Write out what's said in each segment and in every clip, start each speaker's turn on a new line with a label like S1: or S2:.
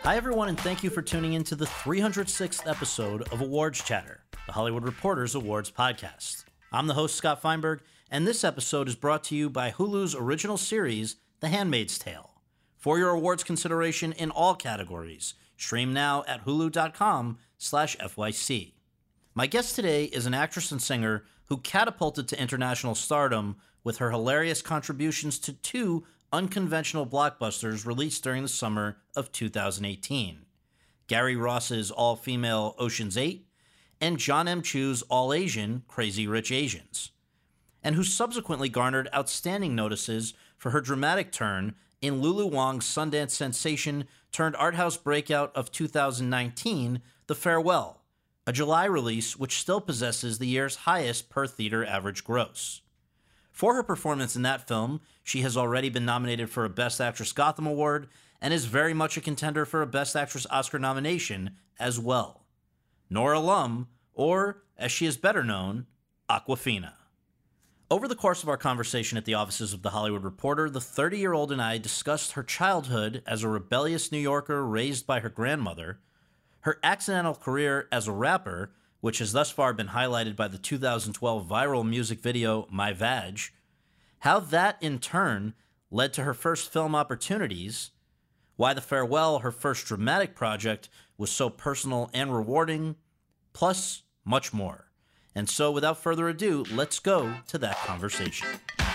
S1: Hi, everyone, and thank you for tuning in to the 306th episode of Awards Chatter, the Hollywood Reporter's awards podcast. I'm the host, Scott Feinberg, and this episode is brought to you by Hulu's original series, The Handmaid's Tale. For your awards consideration in all categories, stream now at hulu.com/FYC. My guest today is an actress and singer who catapulted to international stardom with her hilarious contributions to two unconventional blockbusters released during the summer of 2018. Gary Ross's all-female Ocean's 8 and John M. Chu's all-Asian Crazy Rich Asians, and who subsequently garnered outstanding notices for her dramatic turn in Lulu Wang's Sundance sensation turned art house breakout of 2019, The Farewell, a July release which still possesses the year's highest per-theater average gross. For her performance in that film, she has already been nominated for a Best Actress Gotham Award and is very much a contender for a Best Actress Oscar nomination as well. Nora Lum, or, as she is better known, Awkwafina. Over the course of our conversation at the offices of The Hollywood Reporter, the 30-year-old and I discussed her childhood as a rebellious New Yorker raised by her grandmother, her accidental career as a rapper, which has thus far been highlighted by the 2012 viral music video My Vag, how that in turn led to her first film opportunities, why The Farewell, her first dramatic project, was so personal and rewarding, plus much more. And so without further ado, let's go to that conversation.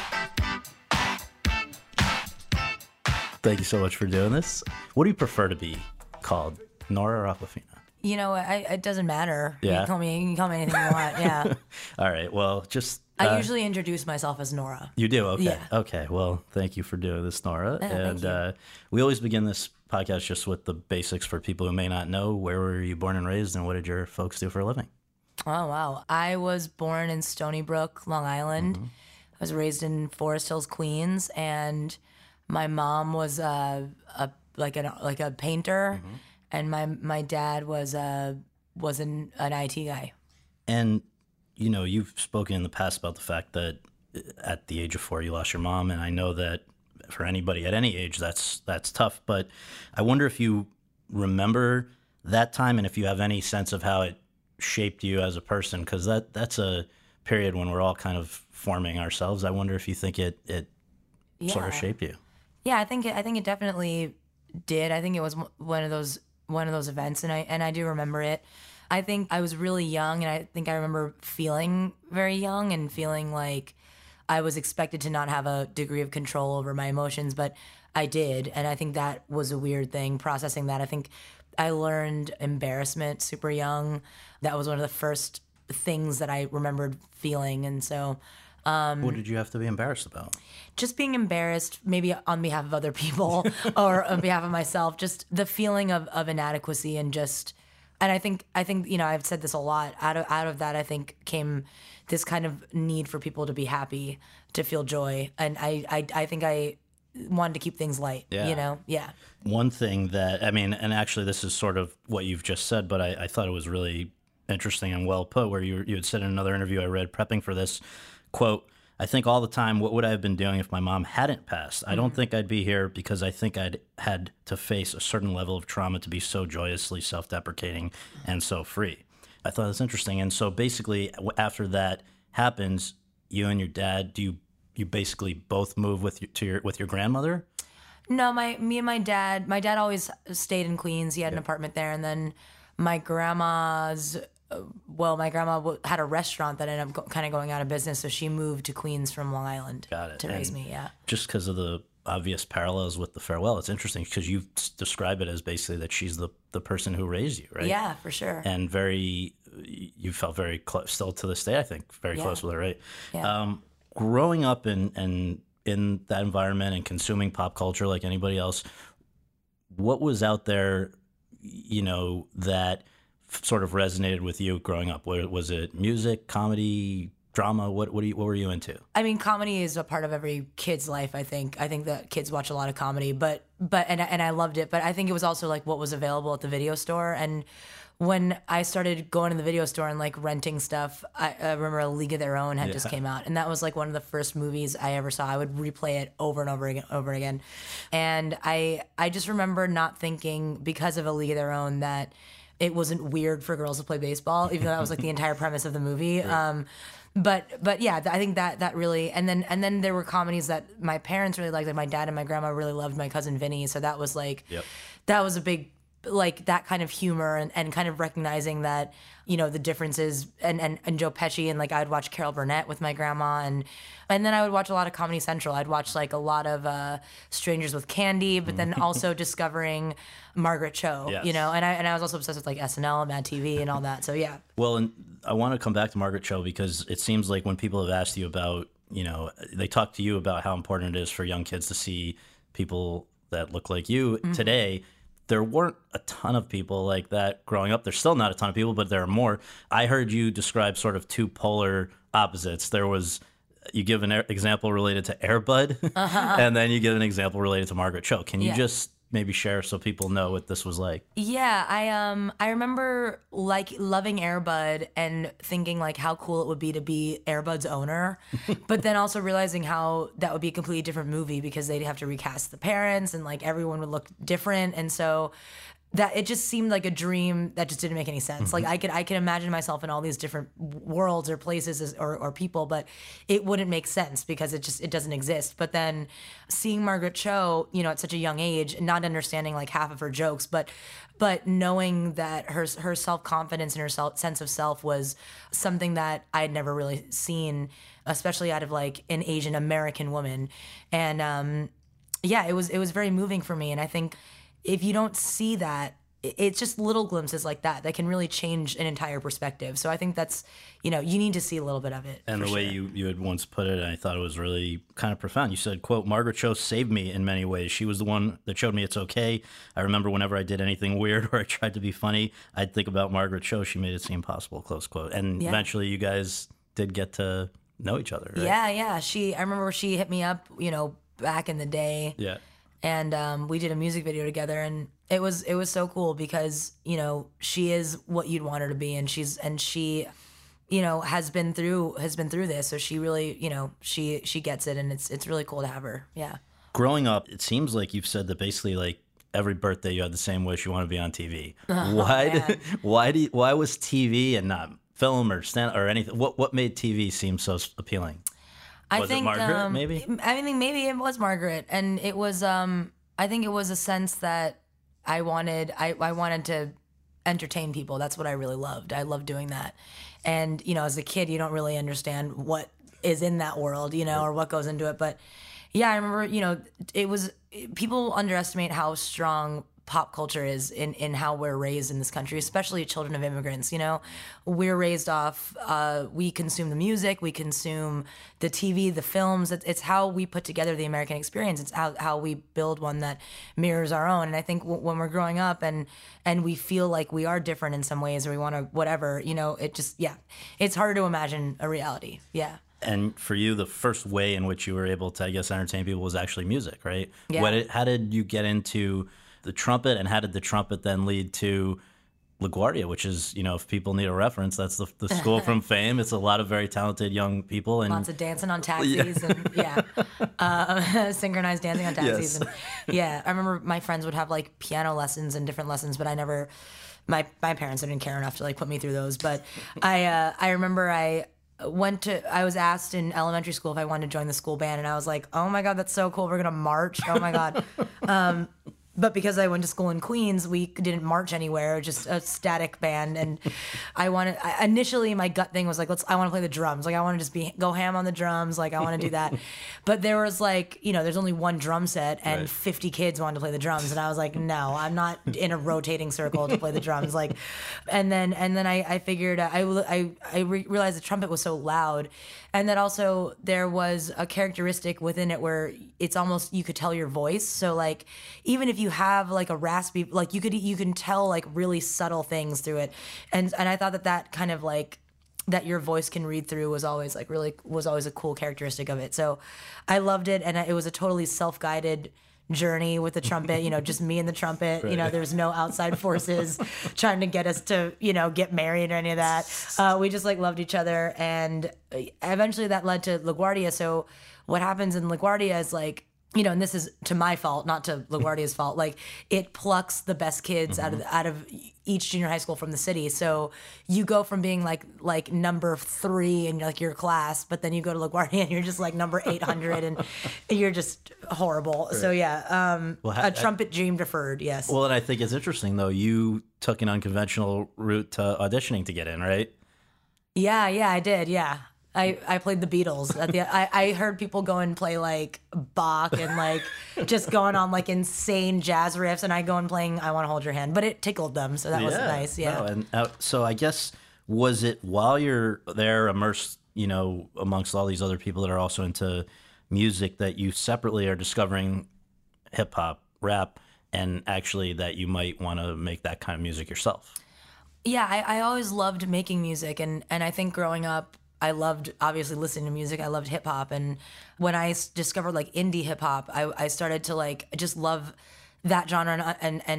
S1: Thank you so much for doing this. What do you prefer to be called, Nora or Awkwafina?
S2: You know, it doesn't matter.
S1: Yeah.
S2: You can call me anything you want. Yeah.
S1: All right. Well, just
S2: I usually introduce myself as Nora.
S1: You do? Okay.
S2: Yeah.
S1: Okay. Well, thank you for doing this, Nora.
S2: Thank you.
S1: We always begin this podcast just with the basics for people who may not know. Where were you born and raised, and what did your folks do for a living?
S2: Oh, wow. I was born in Stony Brook, Long Island. I was raised in Forest Hills, Queens, and my mom was a painter, and my dad was an IT guy.
S1: And you know, you've spoken in the past about the fact that at the age of 4 you lost your mom, and I know that for anybody at any age that's tough. But I wonder if you remember that time, and if you have any sense of how it shaped you as a person, because that's a period when we're all kind of forming ourselves. I wonder if you think it sort of shaped you.
S2: Yeah, I think it definitely did. I think it was one of those events, and I do remember it. I think I was really young, and I think I remember feeling very young and feeling like I was expected to not have a degree of control over my emotions, but I did, and I think that was a weird thing, processing that. I think I learned embarrassment super young. That was one of the first things that I remembered feeling, and so...
S1: what did you have to be embarrassed about?
S2: Just being embarrassed, maybe on behalf of other people or on behalf of myself, just the feeling of inadequacy and just... And I think you know, I've said this a lot. Out of that, I think came this kind of need for people to be happy, to feel joy, and I think I wanted to keep things light.
S1: Yeah.
S2: You know, yeah.
S1: One thing that I mean, and actually, this is sort of what you've just said, but I thought it was really interesting and well put. Where you had said in another interview I read prepping for this, quote, I think all the time, what would I have been doing if my mom hadn't passed? I don't think I'd be here because I think I'd had to face a certain level of trauma to be so joyously self-deprecating and so free. I thought that's interesting. And so basically, after that happens, you and your dad, do you basically both move with your grandmother?
S2: No, me and my dad always stayed in Queens. He had an apartment there, and then my grandma had a restaurant that ended up kind of going out of business, so she moved to Queens from Long Island to raise me, yeah. Just
S1: because of the obvious parallels with The Farewell, it's interesting because you describe it as basically that she's the person who raised you, right?
S2: Yeah, for sure.
S1: And you felt very close, still to this day, I think, very close with her, right?
S2: Yeah.
S1: Growing up in that environment and consuming pop culture like anybody else, what was out there, you know, that sort of resonated with you growing up? Was it music, comedy, drama? What were you into?
S2: I mean, comedy is a part of every kid's life. I think that kids watch a lot of comedy, but I loved it. But I think it was also like what was available at the video store. And when I started going to the video store and like renting stuff, I remember A League of Their Own had just came out, and that was like one of the first movies I ever saw. I would replay it over and over again. And I just remember not thinking, because of A League of Their Own, that it wasn't weird for girls to play baseball, even though that was like the entire premise of the movie. Right. But yeah, I think that really, and then there were comedies that my parents really liked. Like my dad and my grandma really loved My Cousin Vinny, so that was like, that was a big, like that kind of humor and kind of recognizing that, you know, the differences, and Joe Pesci, and like I'd watch Carol Burnett with my grandma, and then I would watch a lot of Comedy Central. I'd watch like a lot of Strangers with Candy, but then also discovering Margaret Cho, you know, and I was also obsessed with like SNL and Mad TV and all that. So yeah.
S1: Well, and I want to come back to Margaret Cho, because it seems like when people have asked you about, you know, they talk to you about how important it is for young kids to see people that look like you today. There weren't a ton of people like that growing up. There's still not a ton of people, but there are more. I heard you describe sort of two polar opposites. There was, you give an example related to Air Bud, and then you give an example related to Margaret Cho. Can you just maybe share so people know what this was like?
S2: Yeah, I remember like loving Air Bud and thinking like how cool it would be to be Air Bud's owner, but then also realizing how that would be a completely different movie, because they'd have to recast the parents and like everyone would look different, and so that it just seemed like a dream that just didn't make any sense. Like I could imagine myself in all these different worlds or places or people, but it wouldn't make sense because it doesn't exist. But then seeing Margaret Cho, you know, at such a young age, not understanding like half of her jokes, but knowing that her self-confidence and her sense of self was something that I had never really seen, especially out of like an Asian American woman. And yeah, it was very moving for me. And I think if you don't see that, it's just little glimpses like that can really change an entire perspective. So I think that's, you know, you need to see a little bit of it.
S1: And the way you had once put it, I thought it was really kind of profound. You said, quote, "Margaret Cho saved me in many ways. She was the one that showed me it's okay. I remember whenever I did anything weird or I tried to be funny, I'd think about Margaret Cho. She made it seem possible," close quote. And eventually you guys did get to know each other, right?
S2: Yeah. I remember she hit me up, you know, back in the day.
S1: Yeah.
S2: And we did a music video together, and it was so cool because, you know, she is what you'd want her to be, and she, you know, has been through this, so she really, you know, she gets it, and it's really cool to have her. Yeah.
S1: Growing up, it seems like you've said that basically like every birthday you had the same wish: you want to be on TV. Why was TV and not film or stand or anything? What made TV seem so appealing?
S2: I think
S1: Margaret, maybe?
S2: I think maybe it was Margaret, and it was. I think it was a sense that I wanted. I wanted to entertain people. That's what I really loved. I loved doing that, and you know, as a kid, you don't really understand what is in that world, you know, or what goes into it. But yeah, I remember, you know, people underestimate how strong pop culture is in how we're raised in this country, especially children of immigrants. You know, we're raised off, we consume the music, we consume the TV, the films. It's how we put together the American experience. It's how we build one that mirrors our own. And I think when we're growing up and we feel like we are different in some ways, or we want to whatever, you know, it's harder to imagine a reality. Yeah.
S1: And for you, the first way in which you were able to, I guess, entertain people was actually music, right?
S2: Yeah.
S1: How did you get into the trumpet, and how did the trumpet then lead to LaGuardia, which is, you know, if people need a reference, that's the school from Fame. It's a lot of very talented young people. And
S2: lots of dancing on taxis and synchronized dancing on taxis.
S1: Yes.
S2: And I remember my friends would have like piano lessons and different lessons, but I never, my parents didn't care enough to like put me through those. But I remember I was asked in elementary school if I wanted to join the school band, and I was like, oh my God, that's so cool. We're going to march. Oh my God. But because I went to school in Queens, we didn't march anywhere, just a static band. And initially my gut thing was like, I want to play the drums. Like I want to just go ham on the drums. Like I want to do that. But there was like, you know, there's only one drum set and 50 kids wanted to play the drums. And I was like, no, I'm not in a rotating circle to play the drums. Like, and then I figured, I realized the trumpet was so loud. And that also there was a characteristic within it where it's almost, you could tell your voice. So like, even if you have like a raspy, like you can tell like really subtle things through it. And I thought that kind of like, that your voice can read through was always a cool characteristic of it. So I loved it. And it was a totally self-guided journey with the trumpet, just me and the trumpet. There's no outside forces trying to get us to, get married or any of that. We just like loved each other. And eventually that led to LaGuardia. So what happens in LaGuardia is like, and this is to my fault, not to LaGuardia's fault. Like it plucks the best kids out of each junior high school from the city. So you go from being like number 3 in like your class, but then you go to LaGuardia and you're just like number 800 and you're just horrible. Right. So yeah, a trumpet dream deferred. Yes.
S1: Well, and I think it's interesting though. You took an unconventional route to auditioning to get in, right?
S2: Yeah, I did. Yeah. I played the Beatles. I heard people go and play like Bach and like just going on like insane jazz riffs, and I go and playing "I Want to Hold Your Hand," but it tickled them, so that was nice. Yeah.
S1: No, and so I guess was it while you're there immersed, amongst all these other people that are also into music, that you separately are discovering hip hop, rap, and actually that you might want to make that kind of music yourself?
S2: Yeah, I always loved making music, and I think growing up, I loved obviously listening to music. I loved hip hop, and when I discovered like indie hip hop, I started to like just love that genre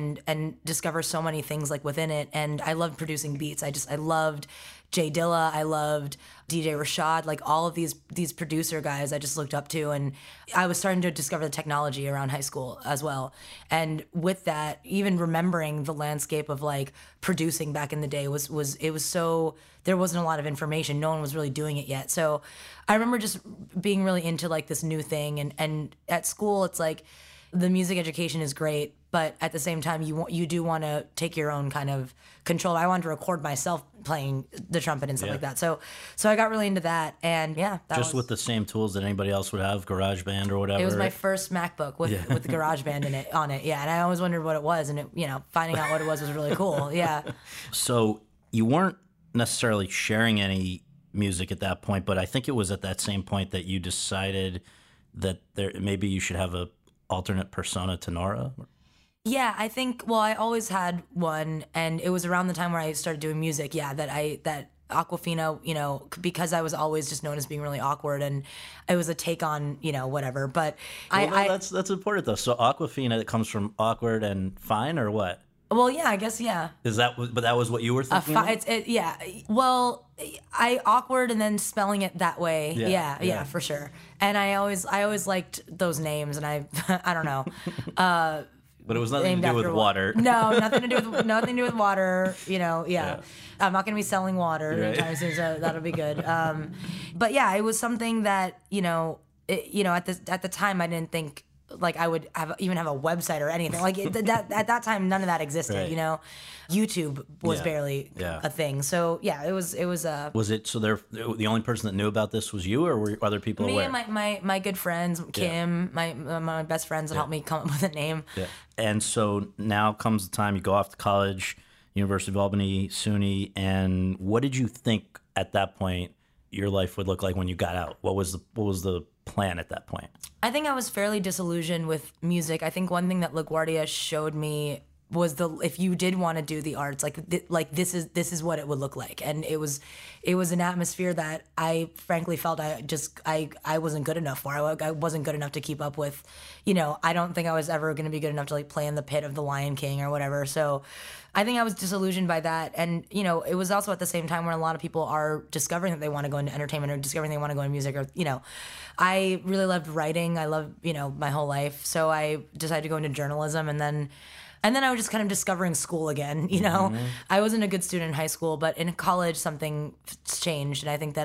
S2: and discover so many things like within it. And I loved producing beats. I loved Jay Dilla. I loved DJ Rashad. Like all of these producer guys I just looked up to, and I was starting to discover the technology around high school as well. And with that, even remembering the landscape of like producing back in the day was so, there wasn't a lot of information. No one was really doing it yet. So I remember just being really into like this new thing. And at school, it's like the music education is great, but at the same time, you do want to take your own kind of control. I wanted to record myself playing the trumpet and stuff like that. So I got really into that, and yeah,
S1: just with the same tools that anybody else would have, GarageBand or whatever.
S2: It was my first MacBook with the GarageBand on it. Yeah, and I always wondered what it was, and finding out what it was really cool. Yeah. So
S1: you weren't necessarily sharing any music at that point, but I think it was at that same point that you decided that maybe you should have a alternate persona to Nora.
S2: Yeah, I think, well, I always had one, and it was around the time where I started doing music, that Awkwafina, because I was always just known as being really awkward, and it was a take on, whatever, but
S1: that's important though. So Awkwafina, it comes from awkward and fine, or what?
S2: Well, yeah, I guess, yeah.
S1: But that was what you were thinking?
S2: Yeah. Well, I awkward and then spelling it that way. Yeah, for sure. And I always liked those names, and I don't know.
S1: But it was nothing to do with water.
S2: No, nothing to do with water. Yeah. I'm not going to be selling water anytime soon, so that'll be good. But yeah, it was something that at the time I didn't think like I would even have a website or anything. Like at that time, none of that existed. Right. YouTube was barely a thing. So yeah, it was.
S1: Was it so? The only person that knew about this was you, or were other people aware?
S2: Me and my good friends, Kim, my best friends, that helped me come up with a name.
S1: Yeah. And so now comes the time you go off to college, University of Albany, SUNY, and what did you think at that point your life would look like when you got out? What was the plan at that point?
S2: I think I was fairly disillusioned with music. I think one thing that LaGuardia showed me was if you did want to do the arts, like this is what it would look like, and it was an atmosphere that I frankly felt I wasn't good enough for. I wasn't good enough to keep up with. I don't think I was ever going to be good enough to like play in the pit of the Lion King or whatever. So I think I was disillusioned by that, and it was also at the same time where a lot of people are discovering that they want to go into entertainment or discovering they want to go into music, or I really loved writing. I loved my whole life, so I decided to go into journalism, and then I was just kind of discovering school again, Mm-hmm. I wasn't a good student in high school, but in college something changed, and I think that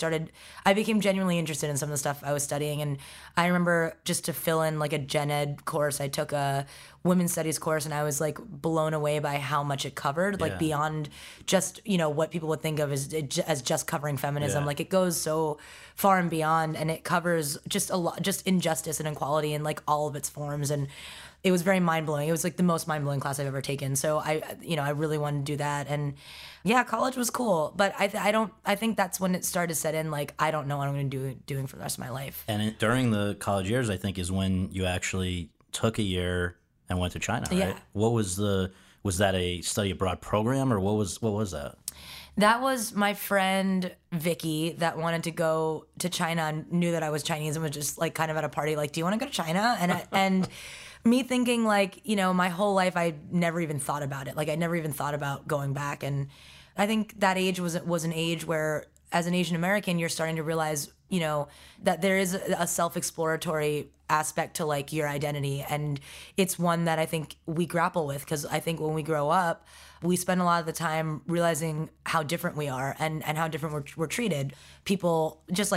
S2: I became genuinely interested in some of the stuff I was studying. And I remember, just to fill in like a gen ed course, I took a women's studies course, and I was like blown away by how much it covered, like beyond just what people would think of as just covering feminism. Like it goes so far and beyond, and it covers just a lot, just injustice and inequality in like all of its forms. And it was very mind-blowing. It was like the most mind-blowing class I've ever taken. So I really wanted to do that. And yeah, college was cool, but I think that's when it started to set in, like, I don't know what I'm going to doing for the rest of my life.
S1: And during the college years, I think, is when you actually took a year and went to China, right?
S2: Yeah.
S1: What was that a study abroad program, or what was that?
S2: That was my friend Vicky that wanted to go to China and knew that I was Chinese and was just like kind of at a party like, do you want to go to China? And me thinking like, my whole life I never even thought about it. Like I never even thought about going back. And I think that age was an age where, as an Asian American, you're starting to realize, that there is a self-exploratory aspect to like your identity. And it's one that I think we grapple with, because I think when we grow up, we spend a lot of the time realizing how different we are and how different we're treated. People just,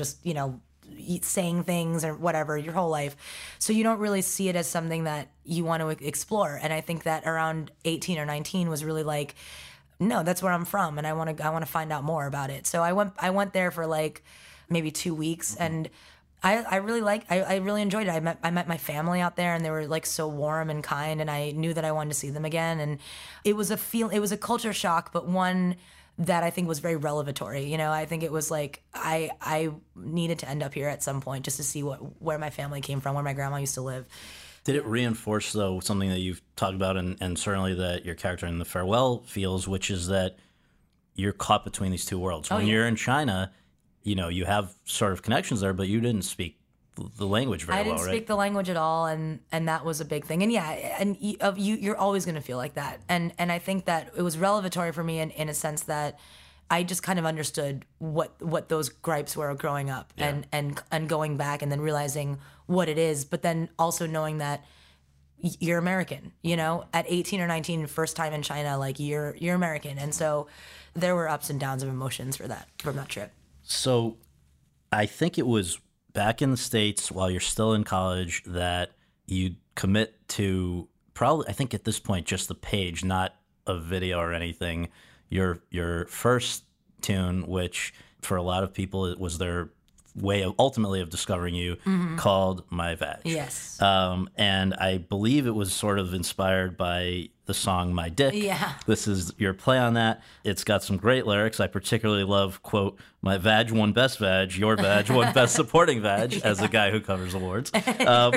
S2: saying things or whatever your whole life. So you don't really see it as something that you want to explore. And I think that around 18 or 19 was really like, no, that's where I'm from, and I want to find out more about it. So I went there for like maybe 2 weeks, and I really enjoyed it. I met my family out there, and they were like so warm and kind, and I knew that I wanted to see them again. And it was a culture shock, but one that I think was very revelatory. I think it was like I needed to end up here at some point just to see where my family came from, where my grandma used to live.
S1: Did it reinforce, though, something that you've talked about and certainly that your character in The Farewell feels, which is that you're caught between these two worlds? When you're in China, you have sort of connections there, but you didn't speak the language very well, right?
S2: I didn't speak the language at all, and that was a big thing. And you're always going to feel like that. And I think that it was revelatory for me in a sense that I just kind of understood what those gripes were growing up, and going back and then realizing what it is, but then also knowing that you're American, at 18 or 19, first time in China, like you're American. And so there were ups and downs of emotions from that trip.
S1: So I think it was back in the States while you're still in college that you commit to probably, I think at this point, just the page, not a video or anything. Your first tune, which for a lot of people it was their way of ultimately of discovering you, called My Vag.
S2: Yes.
S1: And I believe it was sort of inspired by the song My Dick.
S2: Yeah.
S1: This is your play on that. It's got some great lyrics. I particularly love, quote, "My vag won best vag, your vag won best supporting vag," as a guy who covers awards.
S2: I'm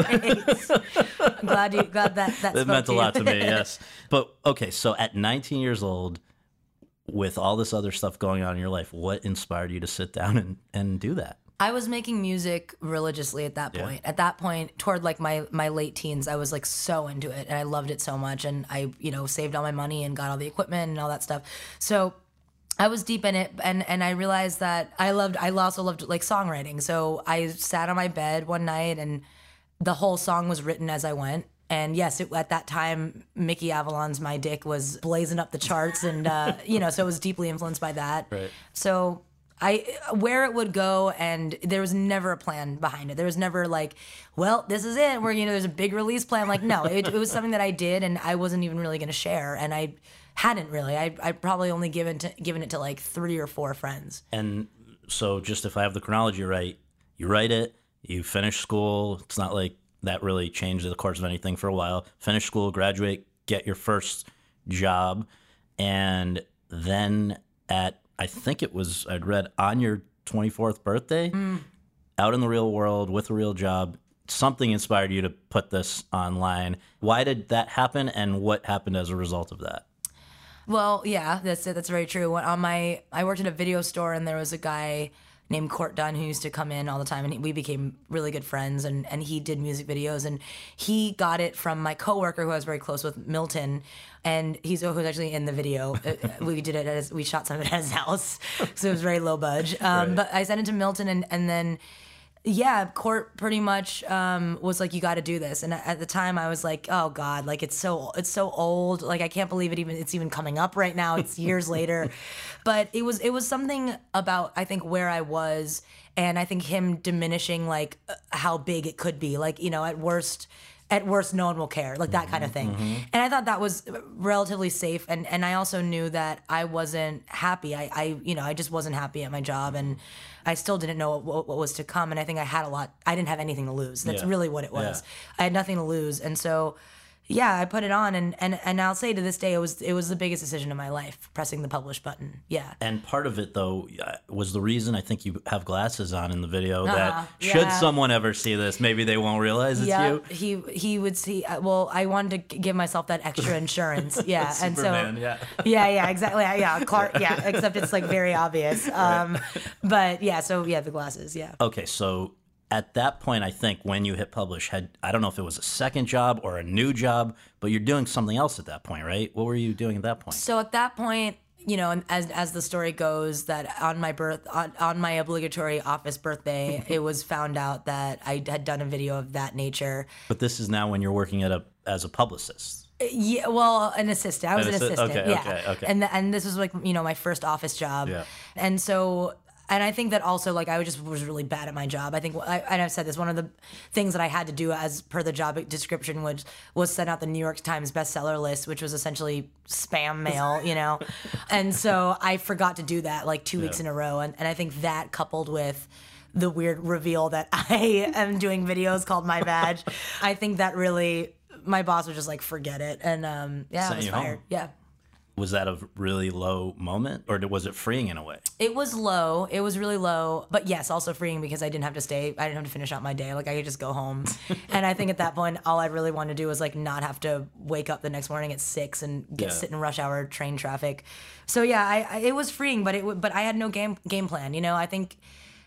S2: glad that
S1: It meant a lot to me, yes. But okay, so at 19 years old, with all this other stuff going on in your life, what inspired you to sit down and do that?
S2: I was making music religiously at that point. At that point, toward like my late teens, I was like so into it, and I loved it so much, and I saved all my money and got all the equipment and all that stuff. So I was deep in it, and I realized that I also loved like songwriting. So I sat on my bed one night, and the whole song was written as I went. And yes, at that time, Mickey Avalon's "My Dick" was blazing up the charts, and so it was deeply influenced by that.
S1: Right.
S2: So where it would go, and there was never a plan behind it. There was never like, well, this is it, where there's a big release plan. Like, no, it was something that I did, and I wasn't even really going to share, and I hadn't really. I probably only given it to like 3 or 4 friends.
S1: And so, just if I have the chronology right, you write it, you finish school. It's not like that really changed the course of anything for a while. Finish school, graduate, get your first job, and then I think it was, I'd read, on your 24th birthday, out in the real world with a real job, something inspired you to put this online. Why did that happen, and what happened as a result of that?
S2: Well, yeah, that's it. That's very true. I worked at a video store, and there was a guy named Court Dunn who used to come in all the time, and we became really good friends, and he did music videos, and he got it from my coworker who I was very close with, Milton, and who's actually in the video. We shot some of it at his house, so it was very low budge.
S1: Right.
S2: But I sent it to Milton, and then Court pretty much was like, you got to do this. And at the time I was like, oh God, like it's so old. Like I can't believe it's even coming up right now. It's years later. But it was something about, I think, where I was, and I think him diminishing like how big it could be. Like, at worst, no one will care, like that kind of thing. And I thought that was relatively safe. And I also knew that I wasn't happy. I just wasn't happy at my job, and I still didn't know what was to come. And I think I didn't have anything to lose. That's really what it was. Yeah. I had nothing to lose. And so, I put it on, and I'll say to this day, it was the biggest decision of my life, pressing the publish button. Yeah.
S1: And part of it, though, was the reason I think you have glasses on in the video, that should someone ever see this, maybe they won't realize it's you.
S2: He would see. Well, I wanted to give myself that extra insurance. Yeah.
S1: Superman,
S2: and so, yeah, exactly. Yeah, Clark. Yeah, except it's like very obvious. Right. But the glasses. Yeah.
S1: Okay, so at that point, I think when you hit publish, I don't know if it was a second job or a new job, but you're doing something else at that point, right? What were you doing at that point?
S2: So at that point, you know, and as the story goes, that on my obligatory office birthday, it was found out that I had done a video of that nature.
S1: But this is now when you're working as a publicist.
S2: Yeah, well, an assistant. I was an assistant.
S1: Okay,
S2: yeah.
S1: okay.
S2: And this was like, you know, my first office job.
S1: Yeah.
S2: And so, and I think that also, like, I was really bad at my job. I think, and I've said this, one of the things that I had to do as per the job description was send out the New York Times bestseller list, which was essentially spam mail, you know? And so I forgot to do that like 2 weeks in a row. And I think that coupled with the weird reveal that I am doing videos called My Badge, I think that really, my boss was just like, forget it. And I was fired.
S1: Home.
S2: Yeah.
S1: Was that a really low moment, or was it freeing in a way?
S2: It was low. It was really low. But yes, also freeing because I didn't have to stay. I didn't have to finish out my day. Like, I could just go home. And I think at that point, all I really wanted to do was, like, not have to wake up the next morning at 6 and sit in rush hour train traffic. So, yeah, it was freeing, but I had no game plan. You know, I think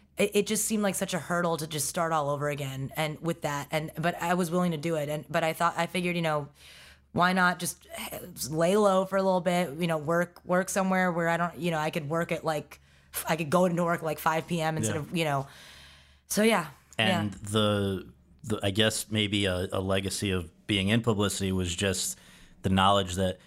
S2: it just seemed like such a hurdle to just start all over again. And with that, but I was willing to do it. But I figured, you know, why not just lay low for a little bit, you know, work somewhere where I don't, you know, I could work at like, I could go into work like 5 p.m. instead of, you know, so yeah.
S1: And the I guess maybe a legacy of being in publicity was just the knowledge that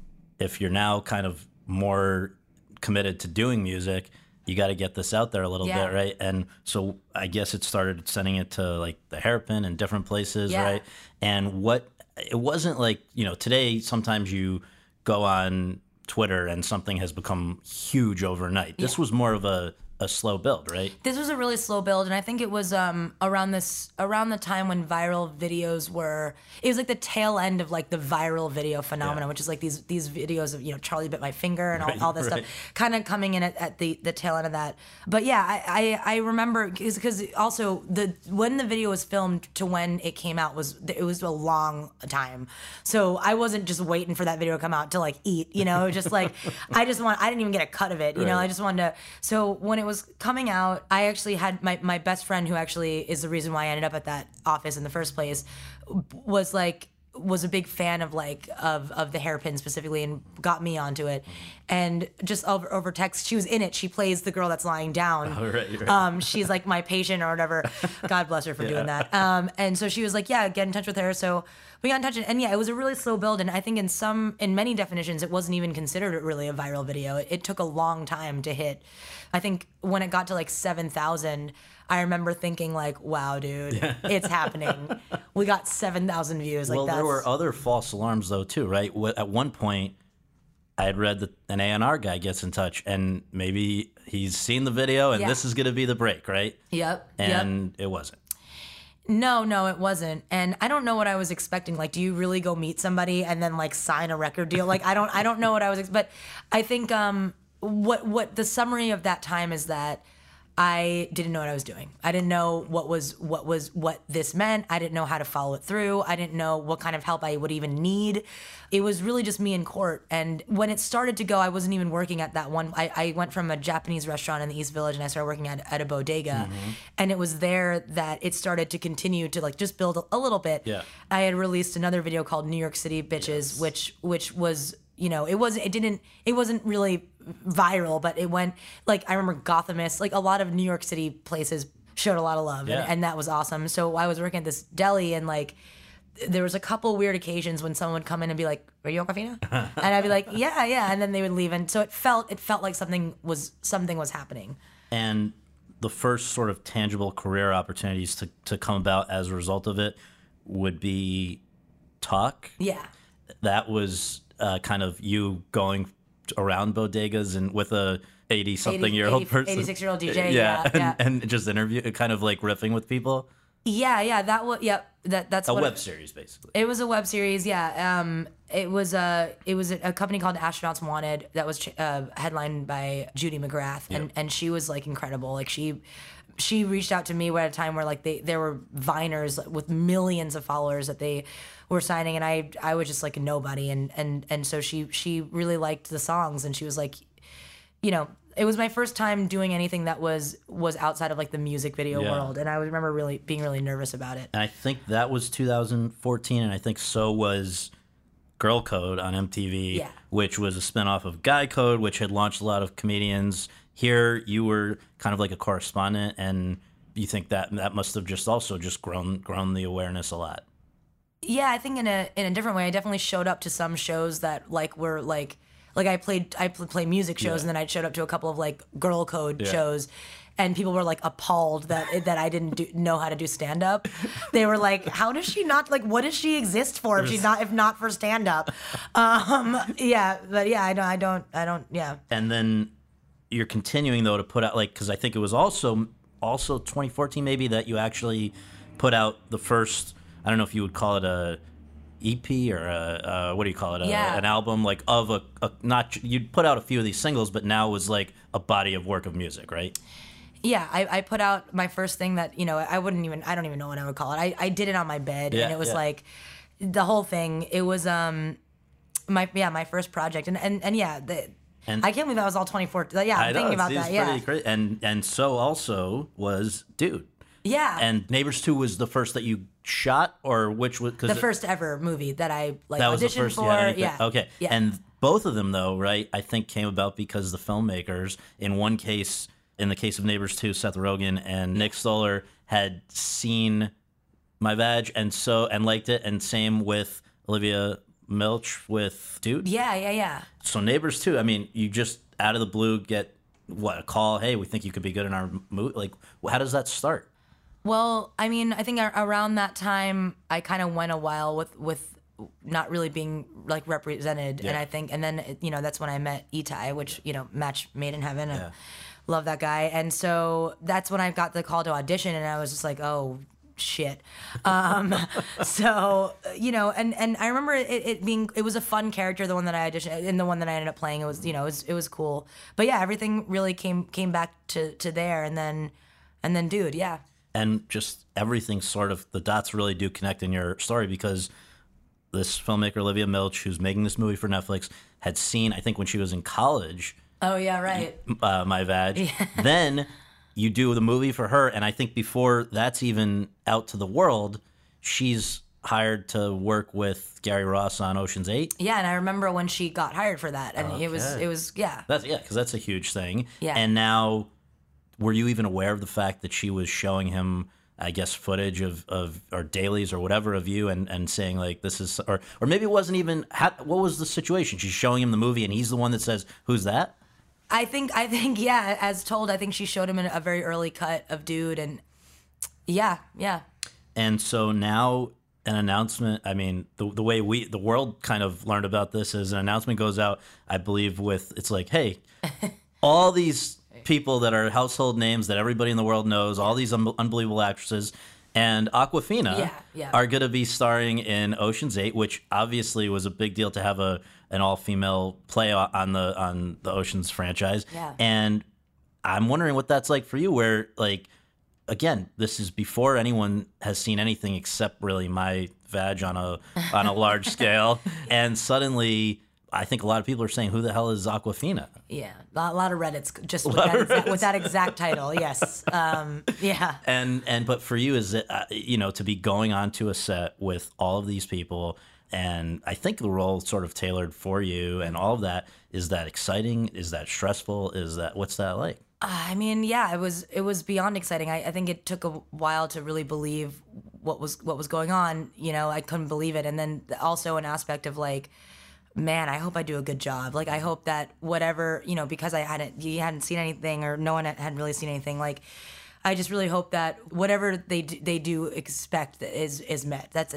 S1: if you're now kind of more committed to doing music, you got to get this out there a little bit, right? And so I guess it started sending it to like the Hairpin and different places, right? And it wasn't like, you know, today sometimes you go on Twitter and something has become huge overnight. This was more of a slow build, right?
S2: This was a really slow build, and I think it was around the time when viral videos it was like the tail end of like the viral video phenomenon, which is like these videos of, you know, Charlie bit my finger and all this stuff kind of coming in at the tail end of that. But yeah, I remember because also when the video was filmed to when it came out was a long time. So I wasn't just waiting for that video to come out to like eat, you know, just like I didn't even get a cut of it, you know, I just wanted to. So when it was coming out, I actually had my best friend, who actually is the reason why I ended up at that office in the first place, was a big fan of of the Hairpin specifically, and got me onto it. And just over text, she was in it. She plays the girl that's lying down.
S1: Oh, right.
S2: She's like my patient or whatever. God bless her for doing that. And so she was like, yeah, get in touch with her. So we got in touch, and yeah, it was a really slow build. And I think in many definitions, it wasn't even considered really a viral video. It took a long time to hit. I think when it got to like 7,000, I remember thinking like, wow, dude, it's happening. We got 7,000 views.
S1: Well, there were other false alarms though too, right? At one point, I had read that an A&R guy gets in touch, and maybe he's seen the video, and this is going to be the break, right?
S2: Yep.
S1: And it wasn't.
S2: No, it wasn't. And I don't know what I was expecting. Like, do you really go meet somebody and then like sign a record deal? Like, I don't know what I was, but I think what the summary of that time is that I didn't know what I was doing. I didn't know what this meant. I didn't know how to follow it through. I didn't know what kind of help I would even need. It was really just me in court. And when it started to go, I wasn't even working at that one. I went from a Japanese restaurant in the East Village, and I started working at a bodega. Mm-hmm. And it was there that it started to continue to like just build a little bit.
S1: Yeah.
S2: I had released another video called New York City Bitches, which was, you know, it wasn't really viral, but it went, like, I remember Gothamist, like a lot of New York City places showed a lot of love, and that was awesome. So I was working at this deli, and like there was a couple weird occasions when someone would come in and be like, "Are you Aquafina?" And I'd be like, yeah, and then they would leave, and so it felt like something was happening.
S1: And the first sort of tangible career opportunities to come about as a result of it would be Talk.
S2: Yeah.
S1: That was kind of you going around bodegas and with a 80-something-year-old person.
S2: 86-year-old DJ,
S1: and just interview, kind of like riffing with people.
S2: Yeah, that was, that's
S1: a web series, basically.
S2: It was a web series, yeah. It was a company called Astronauts Wanted that was headlined by Judy McGrath, and she was like incredible. Like she reached out to me at a time where like there were Viners with millions of followers that they were signing, and I was just like a nobody, and so she really liked the songs, and she was like, you know, it was my first time doing anything that was outside of like the music video
S1: Yeah.
S2: world, and I remember really being really nervous about it.
S1: And I think that was 2014, and I think so was Girl Code on MTV,
S2: Yeah.
S1: which was a spinoff of Guy Code, which had launched a lot of comedians. Here, you were kind of like a correspondent, and you think that must have just also just grown the awareness a lot.
S2: Yeah, I think in a different way. I definitely showed up to some shows that like were like I play music shows, and then I showed up to a couple of like Girl Code shows, and people were like appalled that I didn't know how to do stand up. They were like, "How does she not like? What does she exist for if not for stand up?" Yeah, but yeah, I don't. Yeah.
S1: And then you're continuing though to put out like because I think it was also 2014 maybe that you actually put out the first. I don't know if you would call it a EP or a what do you call it? An album like of a not you'd put out a few of these singles, but now it was like a body of work of music, right?
S2: Yeah, I put out my first thing that, I don't even know what I would call it. I did it on my bed, and it was like the whole thing. It was my first project, and I can't believe that was all 2014. Yeah, I'm thinking about that. Yeah,
S1: pretty crazy. And so also was Dude.
S2: Yeah.
S1: And Neighbors 2 was the first that you shot, or which was
S2: the first ever movie that I like
S1: that was the
S2: auditioned
S1: first,
S2: for.
S1: Yeah. Okay.
S2: Yeah.
S1: And both of them though, right? I think came about because the filmmakers, in one case, in the case of Neighbors 2, Seth Rogen and Nick Stoller had seen My Vag and liked it, and same with Olivia Milch with Dude.
S2: Yeah.
S1: So Neighbors 2, I mean, you just out of the blue get a call, hey, we think you could be good in our movie. Like, how does that start?
S2: Well, I mean, I think around that time, I kind of went a while with not really being like represented, and I think, and then that's when I met Itai, which match made in heaven. I love that guy, and so that's when I got the call to audition, and I was just like, oh shit. So and I remember it was a fun character, the one that I auditioned, and the one that I ended up playing. It was it was cool, but yeah, everything really came back to there, and then Dude, yeah.
S1: And just everything sort of, the dots really do connect in your story, because this filmmaker, Olivia Milch, who's making this movie for Netflix, had seen, I think when she was in college,
S2: oh yeah, right,
S1: My Vag. Then you do the movie for her, and I think before that's even out to the world, she's hired to work with Gary Ross on Ocean's 8.
S2: Yeah, and I remember when she got hired for that, and it was yeah.
S1: Because that's a huge thing.
S2: Yeah.
S1: And now, were you even aware of the fact that she was showing him, I guess, footage of or dailies or whatever of you, and saying like, this is, or maybe it wasn't even, what was the situation? She's showing him the movie, and he's the one that says, who's that?
S2: I think yeah, as told, I think she showed him a very early cut of Dude, and yeah.
S1: And so now an announcement, I mean, the way the world kind of learned about this is an announcement goes out, I believe, it's like, hey, all these people that are household names that everybody in the world knows, all these unbelievable actresses, and Awkwafina are going to be starring in Ocean's 8, which obviously was a big deal to have an all-female play on the Ocean's franchise.
S2: Yeah.
S1: And I'm wondering what that's like for you, where, like, again, this is before anyone has seen anything except really My Vag on a large scale, and suddenly I think a lot of people are saying, who the hell is Awkwafina?
S2: Yeah, a lot of Reddits just with that exact title. Yes, yeah.
S1: But for you, is it to be going onto a set with all of these people, and I think the role sort of tailored for you, and all of that, is that exciting? Is that stressful? What's that like?
S2: I mean, yeah, it was beyond exciting. I think it took a while to really believe what was going on. I couldn't believe it, and then also an aspect of like, man, I hope I do a good job. Like, I hope that whatever, because you hadn't seen anything, or no one had really seen anything. Like, I just really hope that whatever they do expect is met. That's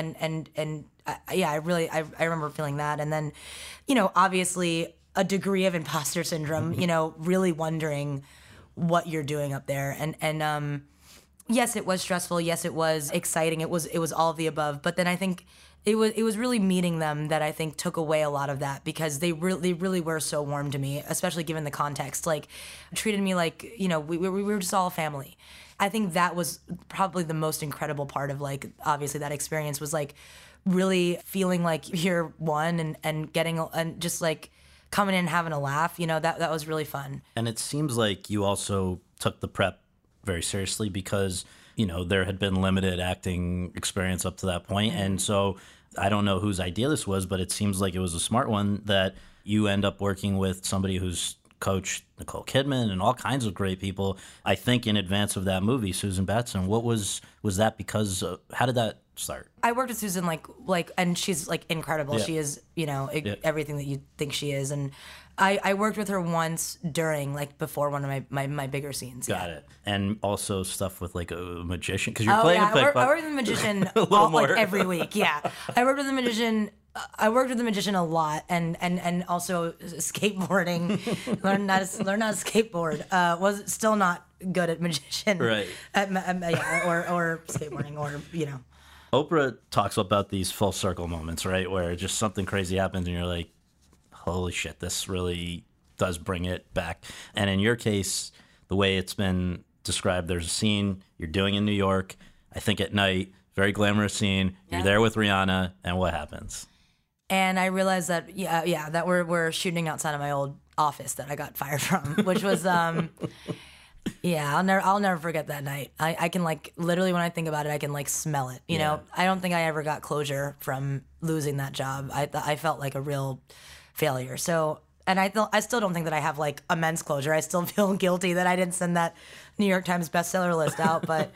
S2: I remember feeling that, and then, obviously a degree of imposter syndrome. Really wondering what you're doing up there, and yes, it was stressful. Yes, it was exciting. It was all of the above. But then I think it was really meeting them that I think took away a lot of that, because they really were so warm to me, especially given the context. Like, treated me like, we were just all family. I think that was probably the most incredible part of, like, obviously that experience, was like really feeling like you're one, and getting, and just like coming in and having a laugh. That was really fun.
S1: And it seems like you also took the prep very seriously because, there had been limited acting experience up to that point. And so I don't know whose idea this was, but it seems like it was a smart one that you end up working with somebody who's coached Nicole Kidman and all kinds of great people. I think in advance of that movie, Susan Batson, what was that because how did that start?
S2: I worked with Susan and she's like incredible.
S1: Yeah.
S2: She is, everything that you think she is. And I worked with her once during, before one of my bigger scenes.
S1: Got it. And also stuff with like a magician, because you're playing a pickpocket.
S2: I worked with a magician every week. Yeah. I worked with a magician a lot, and also skateboarding. learned how to skateboard. Was still not good at magician.
S1: Right.
S2: Or skateboarding, or
S1: Oprah talks about these full circle moments, right, where just something crazy happens and you're like, holy shit, this really does bring it back. And in your case, the way it's been described, there's a scene you're doing in New York, I think at night, very glamorous scene. Yeah. You're there with Rihanna, and what happens?
S2: And I realized that, that we're shooting outside of my old office that I got fired from, which was, I'll never forget that night. I can literally when I think about it, I can smell it. You know, I don't think I ever got closure from losing that job. I felt like a real failure. So, and I still don't think that I have immense closure. I still feel guilty that I didn't send that New York Times bestseller list out. But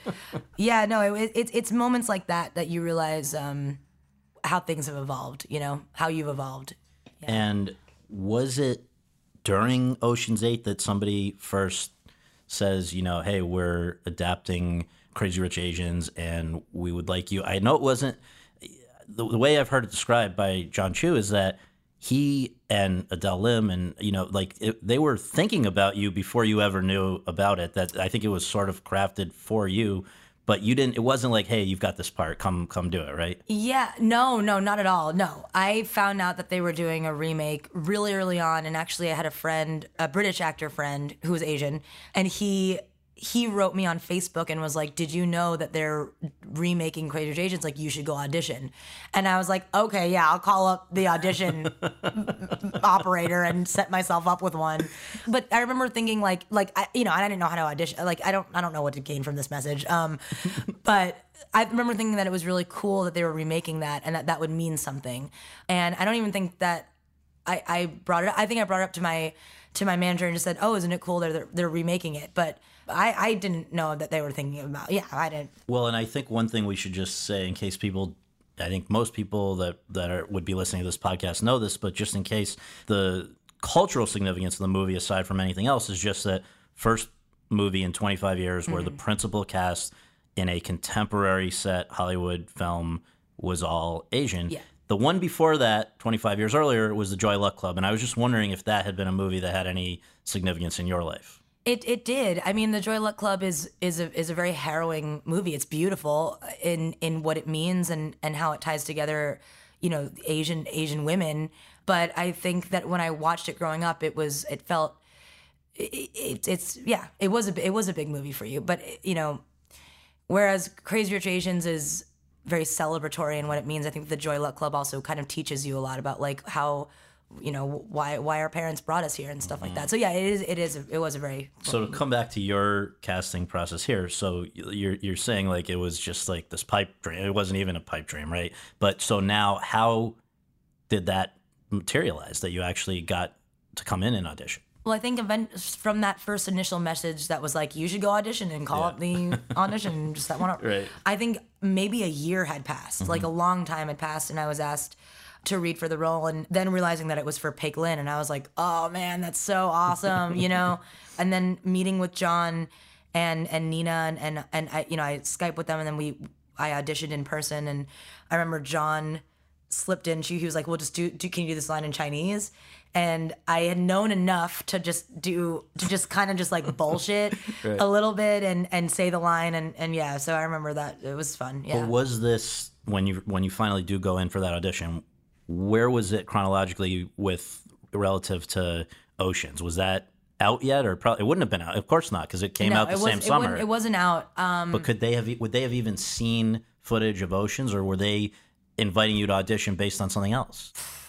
S2: it's moments like that you realize how things have evolved. How you've evolved. Yeah.
S1: And was it during Ocean's 8 that somebody first says, hey, we're adapting Crazy Rich Asians and we would like you? I know it wasn't the way I've heard it described by John Chu is that he and Adele Lim and, they were thinking about you before you ever knew about it. That I think it was sort of crafted for you, but it wasn't like, hey, you've got this part, come do it, right?
S2: Yeah, no, not at all. No, I found out that they were doing a remake really early on. And actually I had a British actor friend who was Asian, and he wrote me on Facebook and was like, did you know that they're remaking Crazy Rich Asians? You should go audition. And I was like, okay, yeah, I'll call up the audition operator and set myself up with one. But I remember thinking I didn't know how to audition. I don't know what to gain from this message. But I remember thinking that it was really cool that they were remaking that and that would mean something. And I don't even think that I brought it up. I think I brought it up to my manager and just said, oh, isn't it cool that they're remaking it? But I didn't know that they were thinking about. Yeah, I didn't.
S1: Well, and I think one thing we should just say in case I think most people that would be listening to this podcast know this, but just in case, the cultural significance of the movie, aside from anything else, is just that first movie in 25 years where the principal cast in a contemporary set Hollywood film was all Asian.
S2: Yeah.
S1: The one before that, 25 years earlier, was the Joy Luck Club, and I was just wondering if that had been a movie that had any significance in your life.
S2: It did. I mean, the Joy Luck Club is a very harrowing movie. It's beautiful in what it means and how it ties together, Asian women. But I think that when I watched it growing up, it was a big movie for you. But whereas Crazy Rich Asians is very celebratory in what it means, I think the Joy Luck Club also kind of teaches you a lot about how, why our parents brought us here and stuff like that. So yeah, it was a very.
S1: So to come back to your casting process here, so you're saying it was just this pipe dream. It wasn't even a pipe dream, right? But so now, how did that materialize that you actually got to come in and audition?
S2: Well, I think from that first initial message that was you should go audition and call up the audition, just that one up.
S1: Right.
S2: I think maybe a year had passed, a long time had passed, and I was asked to read for the role, and then realizing that it was for Peik Lin, and I was like, oh man, that's so awesome, And then meeting with John and Nina and I, I Skyped with them, and then I auditioned in person, and I remember John slipped in. He was like, well, just can you do this line in Chinese? And I had known enough to just kind of bullshit right. a little bit and say the line and yeah. So I remember that it was fun. Yeah.
S1: But was this when you finally do go in for that audition? Where was it chronologically relative to Oceans? Was that out yet, or probably it wouldn't have been out? Of course not, because it came out the same summer.
S2: It wasn't out.
S1: But would they have even seen footage of Oceans, or were they inviting you to audition based on something else?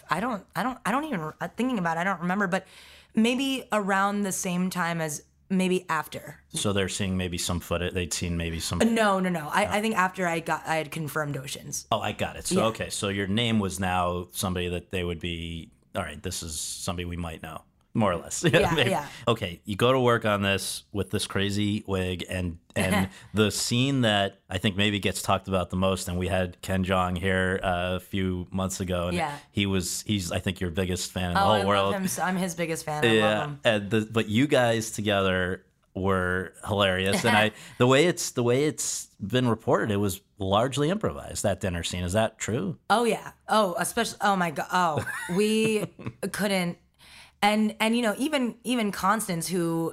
S2: I don't even thinking about it, I don't remember, but maybe around the same time as maybe after.
S1: So they're seeing maybe some footage. They'd seen maybe some.
S2: No. I think after I had confirmed Oceans.
S1: Oh, I got it. So okay, so your name was now somebody that they would be. All right, this is somebody we might know. More or less.
S2: Yeah.
S1: Okay, you go to work on this with this crazy wig and the scene that I think maybe gets talked about the most, and we had Ken Jeong here a few months ago, and he's I think your biggest fan in the whole world.
S2: Love him. I'm his biggest fan. I love him.
S1: And but you guys together were hilarious, and the way it's been reported, it was largely improvised, that dinner scene. Is that true?
S2: Oh yeah. Oh, especially. Oh my god. Oh, we couldn't. And even Constance, who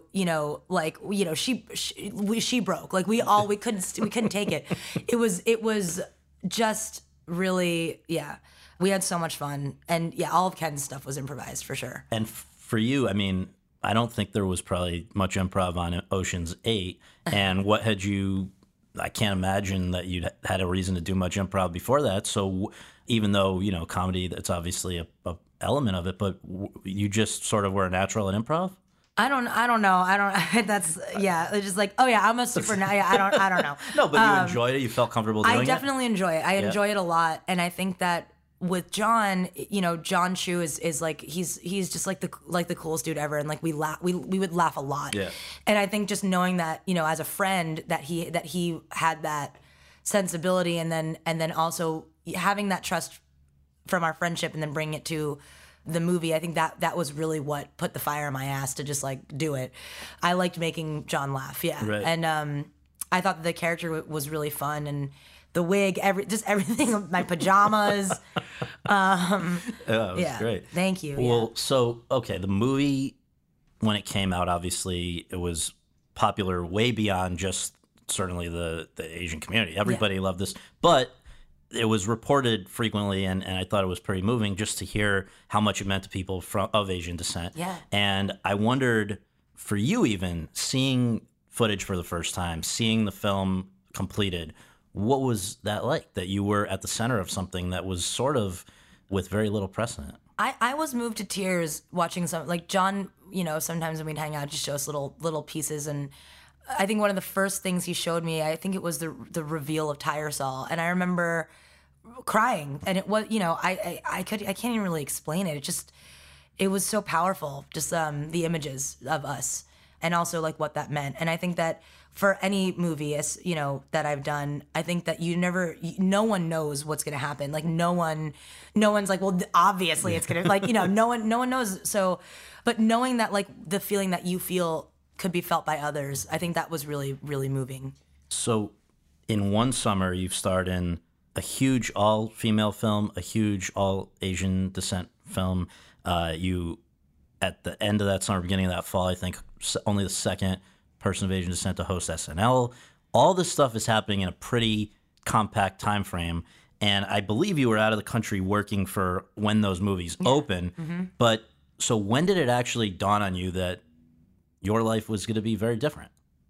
S2: she broke, like we couldn't take it. It was just really, we had so much fun, and all of Ken's stuff was improvised for sure.
S1: And for you, I mean, I don't think there was probably much improv on Ocean's 8. And what had you? I can't imagine that you'd had a reason to do much improv before that. So even though comedy, that's obviously a element of it, but you just sort of were a natural at improv.
S2: I don't know. That's it's just like, I'm a super. I don't know.
S1: No, but you enjoyed it. You felt comfortable doing it.
S2: I definitely enjoy it. I enjoy it a lot, and I think that with John, John Chu is like he's just like the coolest dude ever, and like we would laugh a lot.
S1: Yeah.
S2: And I think just knowing that as a friend that he had that sensibility, and then also having that trust from our friendship, and then bring it to the movie, I think that was really what put the fire in my ass to just like do it. I liked making John laugh,
S1: right.
S2: And I thought that the character was really fun, and the wig, everything, my pajamas.
S1: It was great.
S2: Thank you.
S1: Well, so okay, the movie when it came out, obviously it was popular way beyond just certainly the Asian community. Everybody loved this, but it was reported frequently, and I thought it was pretty moving just to hear how much it meant to people of Asian descent.
S2: Yeah.
S1: And I wondered, for you even, seeing footage for the first time, seeing the film completed, what was that like, that you were at the center of something that was sort of with very little precedent?
S2: I was moved to tears watching some, like John, sometimes when we'd hang out, just show us little pieces, and I think one of the first things he showed me, I think it was the reveal of Tyersall, and I remember crying, and it was, I can't even really explain it. It was so powerful, just the images of us, and also like what that meant. And I think that for any movie, that I've done, I think that no one knows what's gonna happen. Like no one's like, well, obviously it's gonna, like, no one knows. So, but knowing that, like, the feeling that you feel could be felt by others, I think that was really, really moving.
S1: So in one summer, you've starred in a huge all-female film, a huge all-Asian descent film. You, at the end of that summer, beginning of that fall, I think only the second person of Asian descent to host SNL. All this stuff is happening in a pretty compact time frame, and I believe you were out of the country working for when those movies open. Mm-hmm. But so when did it actually dawn on you that your life was going to be very different?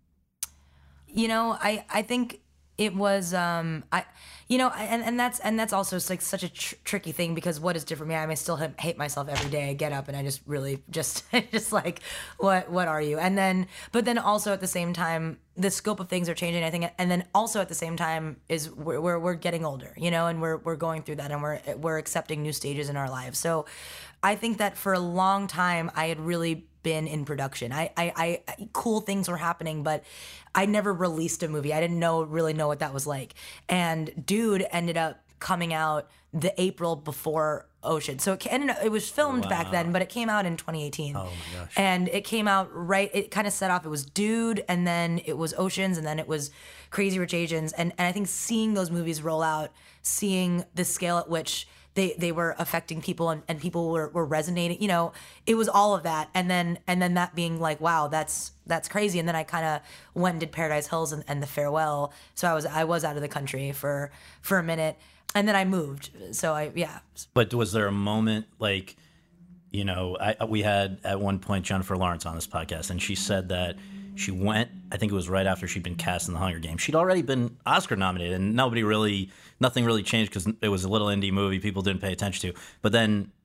S2: I think it was and that's also like such a tricky thing, because what is different? I still hate myself every day. I get up and I just really just like, what are you? But then also at the same time, the scope of things are changing, I think, and then also at the same time is we're getting older, and we're going through that, and we're accepting new stages in our lives. So I think that for a long time I had really been in production. I cool things were happening, but I never released a movie. I didn't really know what that was like. And Dude ended up coming out the April before Ocean. So it was filmed back then, but it came out in 2018.
S1: Oh my gosh.
S2: And it came out it kind of set off, it was Dude, and then it was Oceans, and then it was Crazy Rich Asians. And I think seeing those movies roll out, seeing the scale at which they were affecting people, and people were resonating, it was all of that. And then that being like, wow, that's crazy. And then I kind of went and did Paradise Hills and The Farewell. So I was out of the country for a minute, and then I moved. So But
S1: was there a moment like, we had at one point Jennifer Lawrence on this podcast, and she said that she went, I think it was right after she'd been cast in The Hunger Games. She'd already been Oscar nominated, and nothing really changed because it was a little indie movie people didn't pay attention to. But then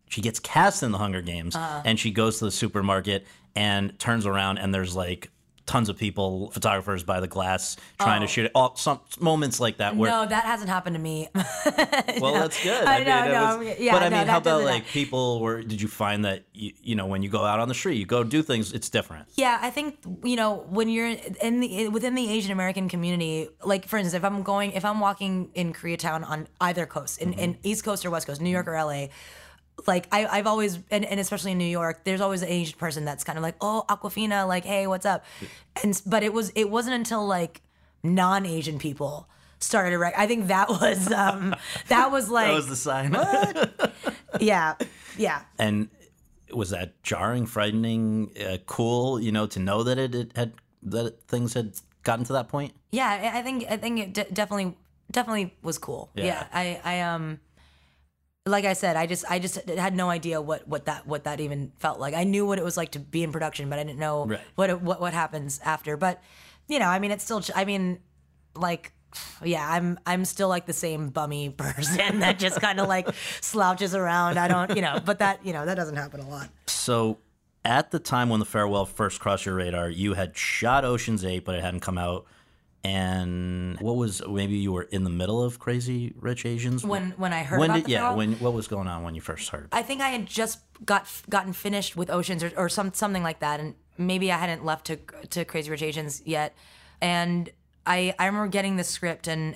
S1: she gets cast in the Hunger Games, and she goes to the supermarket and turns around, and there's like tons of people, photographers by the glass, trying to shoot it. All some moments like that. Where,
S2: No, that hasn't happened to me.
S1: well, that's good.
S2: I know,
S1: But I mean, how about like people? Did you find that you know when you go out on the street, you go do things, it's different?
S2: Yeah, I think when you're within the Asian American community, like for instance, if I'm walking in Koreatown on either coast, in East Coast or West Coast, New York or LA. Like I've always, and especially in New York, there's always an Asian person that's kind of like, oh, Aquafina, like, hey, what's up? But it wasn't until like non-Asian people started to I think that was like
S1: that was the sign.
S2: What? Yeah.
S1: And was that jarring, frightening, cool? To know that that things had gotten to that point.
S2: Yeah, I think it definitely was cool. Yeah, I like I said, I just had no idea what that even felt like. I knew what it was like to be in production, but I didn't know what happens after. But I mean, it's still. I mean, like, yeah, I'm still like the same bummy person that just kind of like slouches around. I don't, but that that doesn't happen a lot.
S1: So, at the time when The Farewell first crossed your radar, you had shot Ocean's 8, but it hadn't come out. And maybe you were in the middle of Crazy Rich Asians
S2: when I heard about The Farewell?
S1: What was going on when you first heard?
S2: I think I had just gotten finished with Oceans or something like that, and maybe I hadn't left to Crazy Rich Asians yet. And I remember getting the script and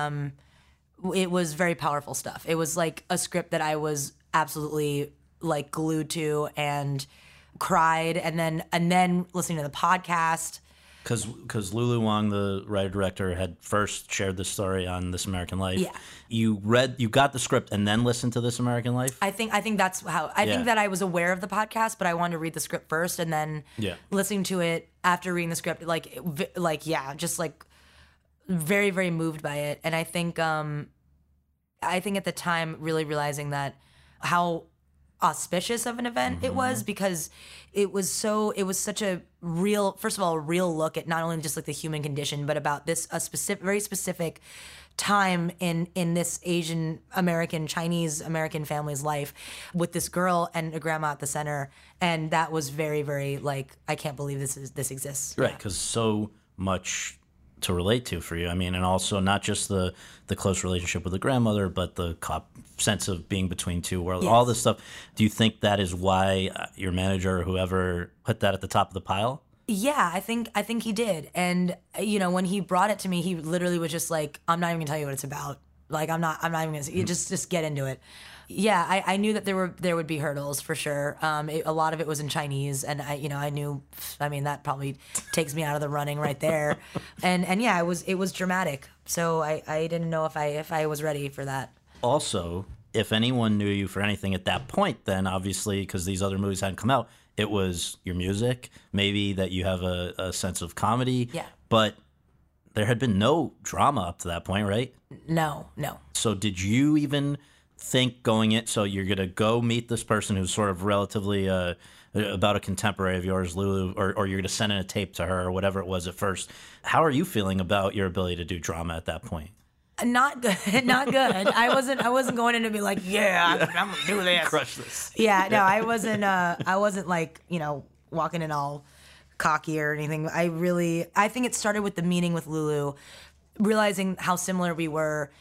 S2: it was very powerful stuff. It was like a script that I was absolutely like glued to and cried, and then listening to the podcast.
S1: Because Lulu Wang, the writer-director, had first shared this story on This American Life.
S2: Yeah.
S1: You got the script and then listened to This American Life?
S2: I think that's how... I think that I was aware of the podcast, but I wanted to read the script first, and then listening to it after reading the script, just like very, very moved by it. And I think at the time really realizing that how auspicious of an event it was, because it was such a real, first of all, a real look at not only just like the human condition, but about very specific time in this Asian American, Chinese American family's life with this girl and a grandma at the center. And that was very, very like, I can't believe this exists.
S1: Right. Because so much to relate to for you. I mean, and also not just the close relationship with the grandmother, but the sense of being between two worlds, all this stuff. Do you think that is why your manager or whoever put that at the top of the pile?
S2: Yeah, I think he did. And when he brought it to me, he literally was just like, I'm not even gonna tell you what it's about. Like, I'm not even gonna just get into it. Yeah, I knew that there would be hurdles for sure. A lot of it was in Chinese, and I knew. I mean, that probably takes me out of the running right there. And yeah, it was dramatic. So I didn't know if I was ready for that.
S1: Also, if anyone knew you for anything at that point, then obviously because these other movies hadn't come out, it was your music. Maybe that you have a sense of comedy.
S2: Yeah.
S1: But there had been no drama up to that point, right?
S2: No.
S1: So did you even think going in, so you're going to go meet this person who's sort of relatively about a contemporary of yours, Lulu, or you're going to send in a tape to her or whatever it was at first. How are you feeling about your ability to do drama at that point?
S2: Not good. Not good. I wasn't going in to be like, I'm going to do this.
S1: Crush this.
S2: Yeah, no, I wasn't like, walking in all cocky or anything. I think it started with the meeting with Lulu, realizing how similar we were,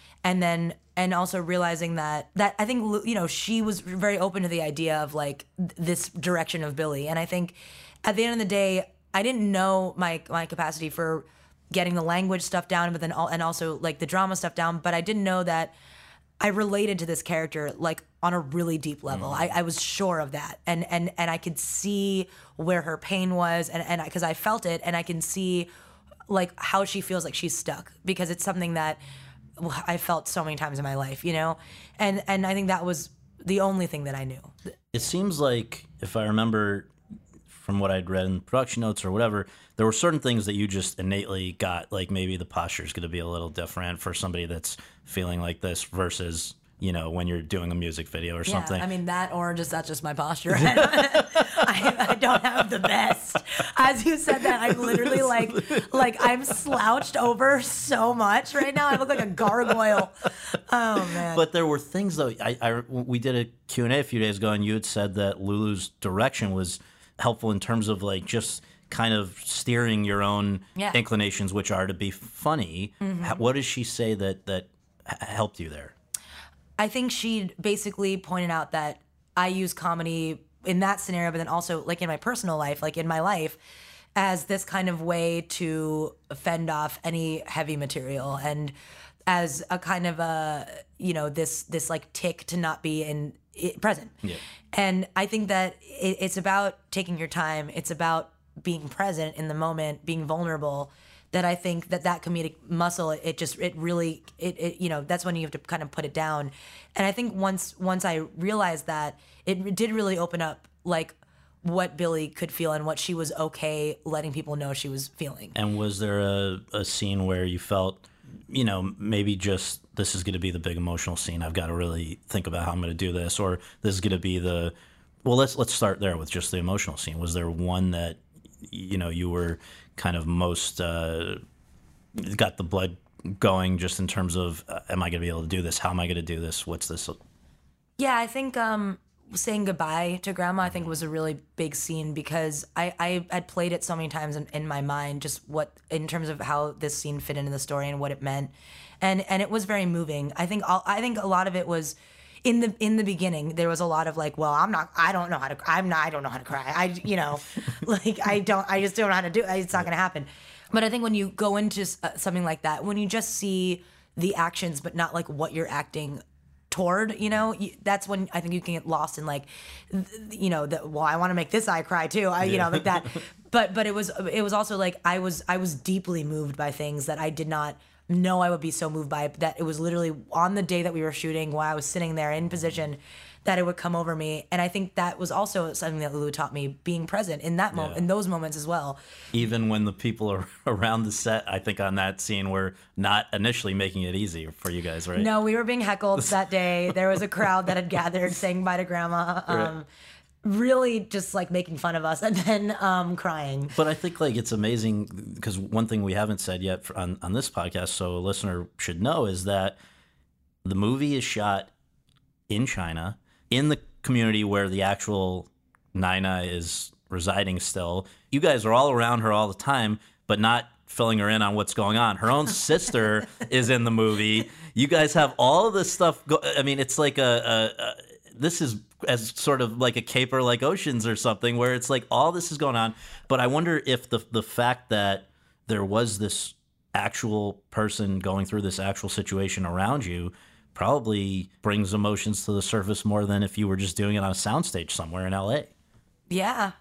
S2: and also realizing that I think she was very open to the idea of like this direction of Billy, and I think at the end of the day, I didn't know my capacity for getting the language stuff down, but then and also like the drama stuff down, but I didn't know that I related to this character like on a really deep level. I was sure of that, and I could see where her pain was, and because I felt it, and I can see like how she feels like she's stuck, because it's something that I felt so many times in my life, and I think that was the only thing that I knew.
S1: It seems like, if I remember from what I'd read in production notes or whatever, there were certain things that you just innately got, like maybe the posture is going to be a little different for somebody that's feeling like this versus when you're doing a music video or something.
S2: Yeah, I mean that, or that's just my posture. I don't have the best. As you said that, I'm literally like I'm slouched over so much right now. I look like a gargoyle. Oh man!
S1: But there were things though. We did a Q&A a few days ago, and you had said that Lulu's direction was helpful in terms of like just kind of steering your own inclinations, which are to be funny. What does she say that helped you there?
S2: I think she basically pointed out that I use comedy in that scenario, but then also like in my personal life, like in my life, as this kind of way to fend off any heavy material and as a kind of a, this like tick to not be present. Yeah. And I think that it's about taking your time. It's about being present in the moment, being vulnerable. That I think that comedic muscle, it really, that's when you have to kind of put it down. And I think once I realized that, it did really open up like what Billie could feel and what she was okay letting people know she was feeling.
S1: And was there a scene where you felt, maybe just this is going to be the big emotional scene, I've got to really think about how I'm going to do this, or this is going to be let's start there with just the emotional scene. Was there one that, you were kind of most got the blood going just in terms of am I going to be able to do this? How am I going to do this? What's this?
S2: Yeah, I think saying goodbye to Grandma I think was a really big scene because I had played it so many times in my mind, just what in terms of how this scene fit into the story and what it meant, and it was very moving. I think a lot of it was. In the beginning, there was a lot of like, well, I don't know how to cry. I just don't know how to do it. It's not going to happen. But I think when you go into something like that, when you just see the actions, but not like what you're acting toward, that's when I think you can get lost in like, well, I want to make this eye cry too. Like that. But it was also like, I was deeply moved by things that I did not know I would be so moved by it, that it was literally on the day that we were shooting while I was sitting there in position that it would come over me. And I think that was also something that Lulu taught me, being present in that moment, in those moments as well.
S1: Even when the people around the set, I think on that scene, were not initially making it easy for you guys, right?
S2: No, we were being heckled that day. There was a crowd that had gathered saying bye to Grandma.
S1: Right.
S2: Really just like making fun of us and then crying.
S1: But I think like it's amazing because one thing we haven't said yet on this podcast, so a listener should know, is that the movie is shot in China, in the community where the actual Nai is residing still. You guys are all around her all the time, but not filling her in on what's going on. Her own sister is in the movie. You guys have all of this stuff. It's like this is as sort of like a caper like Oceans or something, where it's like all this is going on. But I wonder if the fact that there was this actual person going through this actual situation around you probably brings emotions to the surface more than if you were just doing it on a soundstage somewhere in LA.
S2: Yeah.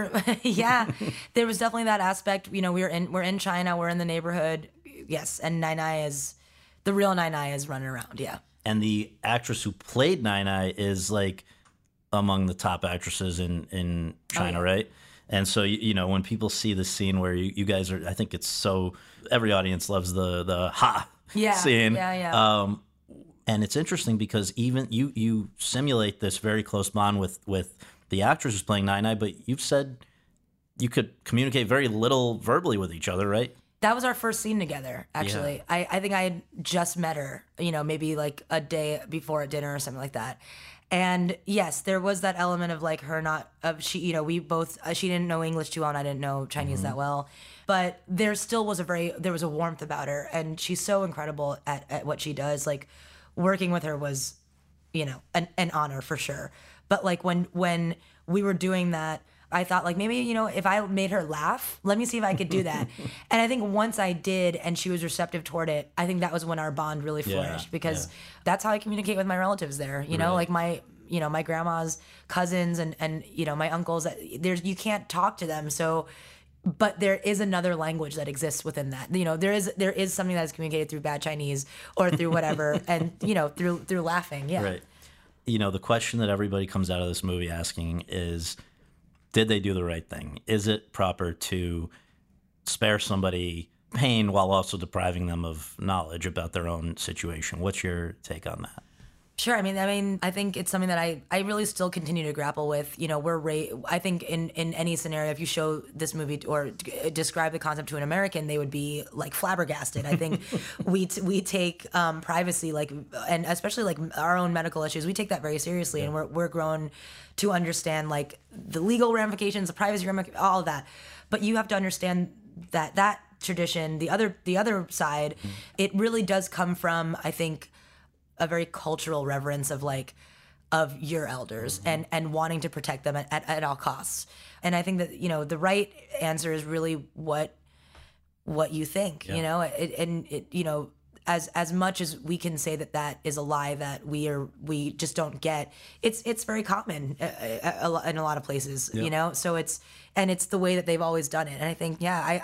S2: There was definitely that aspect. We're in China, we're in the neighborhood. Yes, and the real Nai is running around. Yeah. And
S1: the actress who played Nai is like among the top actresses in China, right? And so, when people see the scene where you guys are, I think it's so, every audience loves the ha scene.
S2: Yeah.
S1: And it's interesting because even you simulate this very close bond with the actress who's playing Nai, but you've said you could communicate very little verbally with each other, right?
S2: That was our first scene together, actually. Yeah. I think I had just met her, maybe like a day before at dinner or something like that. And yes, there was that element of like her we both, she didn't know English too well and I didn't know Chinese that well. But there still was there was a warmth about her, and she's so incredible at what she does. Like working with her was, an honor for sure. But like when we were doing that, I thought like maybe, if I made her laugh, let me see if I could do that. And I think once I did and she was receptive toward it, I think that was when our bond really flourished because that's how I communicate with my relatives there. Like my grandma's cousins and my uncles, you can't talk to them. So, but there is another language that exists within that. There is something that is communicated through bad Chinese or through whatever and, through laughing. Yeah.
S1: Right. The question that everybody comes out of this movie asking is, did they do the right thing? Is it proper to spare somebody pain while also depriving them of knowledge about their own situation? What's your take on that?
S2: Sure. I think it's something that I really still continue to grapple with. You know, I think in any scenario, if you show this movie or describe the concept to an American, they would be like flabbergasted. I think we take privacy, like, and especially like our own medical issues, we take that very seriously, and we're grown to understand like the legal ramifications, the privacy ramifications, all of that. But you have to understand that tradition, the other side, it really does come from, I think, a very cultural reverence of your elders and wanting to protect them at all costs. And I think that, you know, the right answer is really what you think, you know, you know, as much as we can say that is a lie that we just don't get, it's very common in a lot of places, you know? So it's the way that they've always done it. And I think,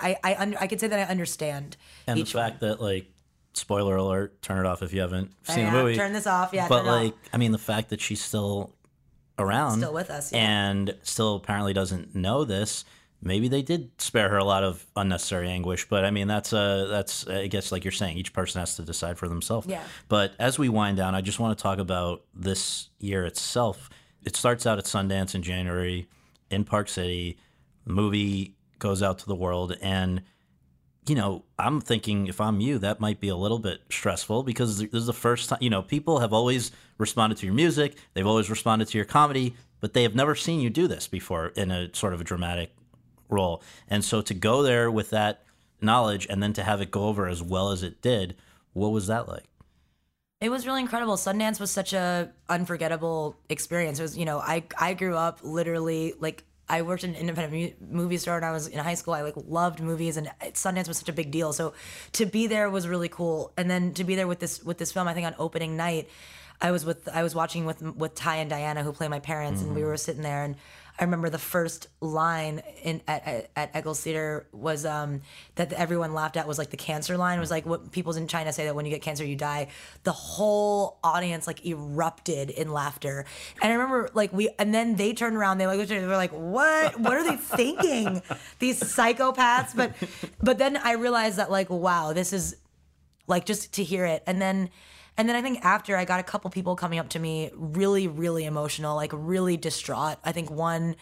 S2: I could say that I understand.
S1: And the fact that, like, spoiler alert, turn it off if you haven't seen the movie.
S2: Turn this off, yeah.
S1: But like, I mean, the fact that she's still around,
S2: still with us,
S1: and still apparently doesn't know this. Maybe they did spare her a lot of unnecessary anguish. But I mean, that's I guess, like you're saying, each person has to decide for themselves.
S2: Yeah.
S1: But as we wind down, I just want to talk about this year itself. It starts out at Sundance in January in Park City. The movie goes out to the world, and you know, I'm thinking if I'm you, that might be a little bit stressful because this is the first time, you know, people have always responded to your music. They've always responded to your comedy, but they have never seen you do this before in a sort of a dramatic role. And so to go there with that knowledge and then to have it go over as well as it did, what was that like?
S2: It was really incredible. Sundance was such a unforgettable experience. It was, you know, I grew up literally like, I worked in an independent movie store when I was in high school. I like loved movies, and Sundance was such a big deal. So to be there was really cool. And then to be there with this film, I think on opening night, I was watching with Ty and Diana, who play my parents, and we were sitting there, and I remember the first line at Eccles Theater was that everyone laughed at was like the cancer line. It was like what people in China say that when you get cancer you die. The whole audience like erupted in laughter, and I remember and then they turned around, they were like, what are they thinking? These psychopaths. But then I realized that like, wow, this is like, just to hear it, and then I think after, I got a couple people coming up to me really, really emotional, like really distraught. I think one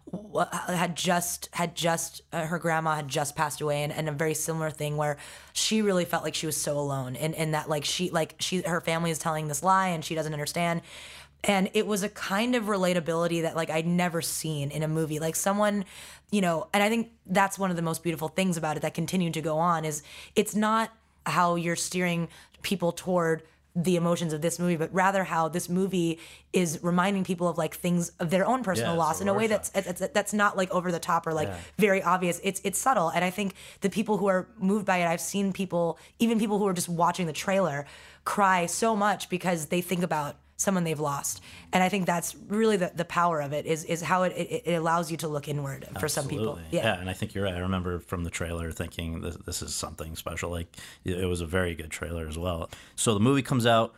S2: had just her grandma had just passed away, and a very similar thing where she really felt like she was so alone, and that her family is telling this lie and she doesn't understand. And it was a kind of relatability that like I'd never seen in a movie. Like someone, you know, and I think that's one of the most beautiful things about it that continued to go on is it's not how you're steering people toward the emotions of this movie, but rather how this movie is reminding people of like things of their own personal loss in a way that's not like over the top or like very obvious. It's subtle. And I think the people who are moved by it, I've seen people, even people who are just watching the trailer, cry so much because they think about someone they've lost. And I think that's really the power of it is how it allows you to look inward for some people.
S1: Yeah, and I think you're right. I remember from the trailer thinking this is something special. Like, it was a very good trailer as well. So the movie comes out,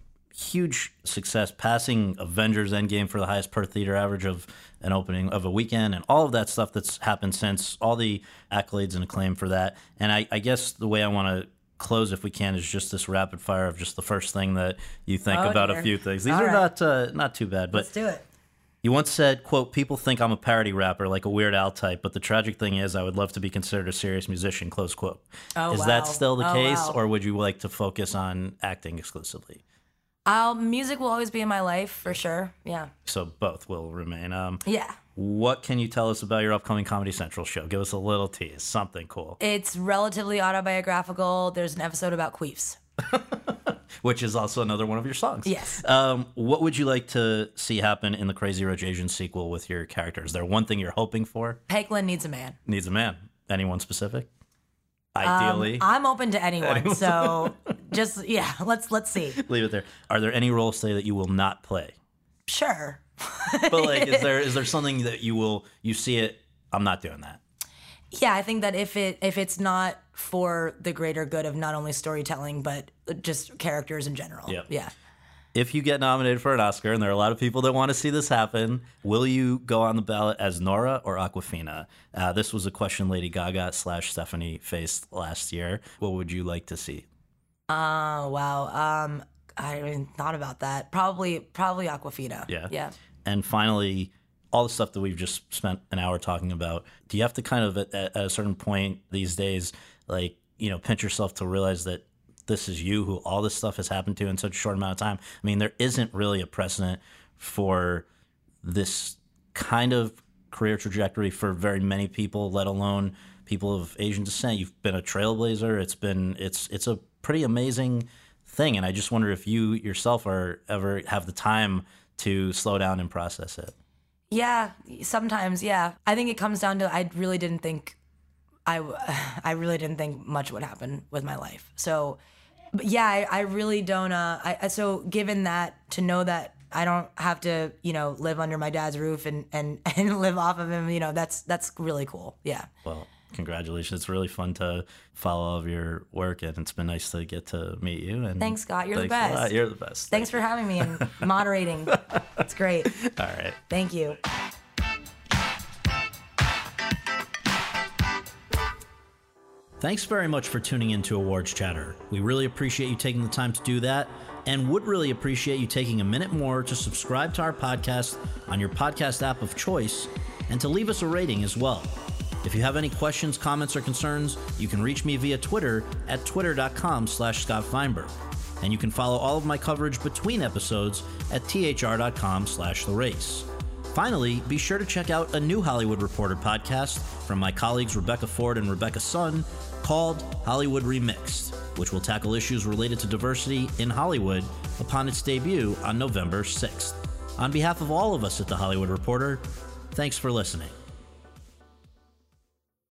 S1: huge success, passing Avengers Endgame for the highest per theater average of an opening of a weekend, and all of that stuff that's happened since, all the accolades and acclaim for that. And I guess the way I want to close, if we can, is just this rapid fire of just the first thing that you think about a few things. These are not too bad, but
S2: let's do it.
S1: You once said, quote, "People think I'm a parody rapper, like a Weird Al type, but the tragic thing is I would love to be considered a serious musician," close quote. Is that still the case, or would you like to focus on acting exclusively?
S2: Music will always be in my life, for sure. Yeah.
S1: So both will remain.
S2: Yeah.
S1: What can you tell us about your upcoming Comedy Central show? Give us a little tease, something cool.
S2: It's relatively autobiographical. There's an episode about queefs.
S1: Which is also another one of your songs.
S2: Yes.
S1: What would you like to see happen in the Crazy Rich Asian sequel with your character? Is there one thing you're hoping for?
S2: Pegland needs a man.
S1: Needs a man. Anyone specific? Ideally.
S2: I'm open to anyone. So just, let's see.
S1: Leave it there. Are there any roles today that you will not play?
S2: Sure.
S1: But like, is there something that you see it, I'm not doing that?
S2: Yeah, I think that if it's not for the greater good of not only storytelling but just characters in general.
S1: Yep.
S2: Yeah.
S1: If you get nominated for an Oscar, and there are a lot of people that want to see this happen, will you go on the ballot as Nora or Awkwafina? This was a question Lady Gaga / Stephanie faced last year. What would you like to see?
S2: Wow. I haven't even thought about that. Probably Aquafina.
S1: Yeah.
S2: Yeah.
S1: And finally, all the stuff that we've just spent an hour talking about, do you have to kind of at a certain point these days, like, pinch yourself to realize that this is you who all this stuff has happened to in such a short amount of time? I mean, there isn't really a precedent for this kind of career trajectory for very many people, let alone people of Asian descent. You've been a trailblazer. It's a pretty amazing thing. And I just wonder if you yourself ever have the time to slow down and process it.
S2: Yeah, sometimes. Yeah. I think it comes down to, I really didn't think much would happen with my life. So, but yeah, I really don't. So given that, to know that I don't have to, live under my dad's roof and live off of him, that's really cool. Yeah.
S1: Well, congratulations. It's really fun to follow all of your work, and it's been nice to get to meet you. And
S2: thanks, Scott. You're the
S1: thanks a
S2: best.
S1: lot. You're the best.
S2: Thanks for having me and moderating. It's great.
S1: All right.
S2: Thank you.
S1: Thanks very much for tuning in to Awards Chatter. We really appreciate you taking the time to do that, and would really appreciate you taking a minute more to subscribe to our podcast on your podcast app of choice, and to leave us a rating as well. If you have any questions, comments, or concerns, you can reach me via Twitter at twitter.com/Scott Feinberg. And you can follow all of my coverage between episodes at thr.com/The Race. Finally, be sure to check out a new Hollywood Reporter podcast from my colleagues Rebecca Ford and Rebecca Sun called Hollywood Remixed, which will tackle issues related to diversity in Hollywood upon its debut on November 6th. On behalf of all of us at The Hollywood Reporter, thanks for listening.